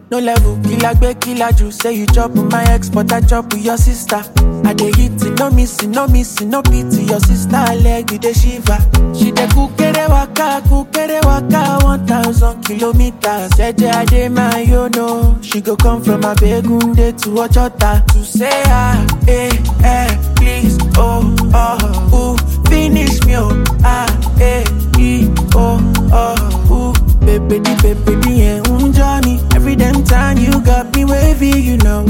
No level, killer juice. Say you chop with my ex, but I chop with your sister. I dey hit it, no missing, no pity. Your sister leg, you dey shiver. She dey kukere waka, 1,000 kilometers. Jeje ade my yo no. She go come from Abegunde to Ojota to say please, ooh, finish me, ooh, baby, Johnny. Every damn time you got me wavy, you know,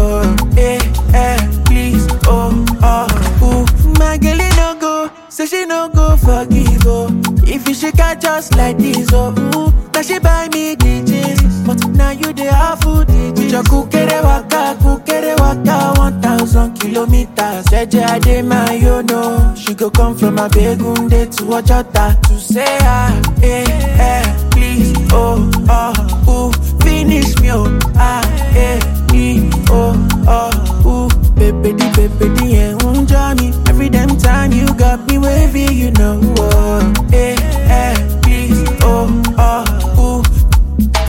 please, ooh, my girl, no go, say she no go forgive, if you shake her just like this, ooh, now she buy me DJs, but now you dey have food DJs. With your kukere waka, 1,000 kilometers. Jeje ade my yo no. She go come from Abegunde to Ojota to say please, ooh, finish me, ooh, baby, Johnny. Every damn time you got me wavy, you know.